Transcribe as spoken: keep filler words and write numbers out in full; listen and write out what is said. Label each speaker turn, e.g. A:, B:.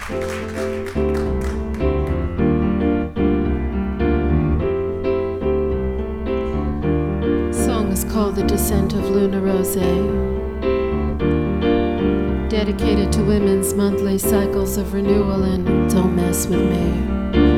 A: Song is called The Descent of Luna Rose, dedicated to women's monthly cycles of renewal and Don't Mess With Me.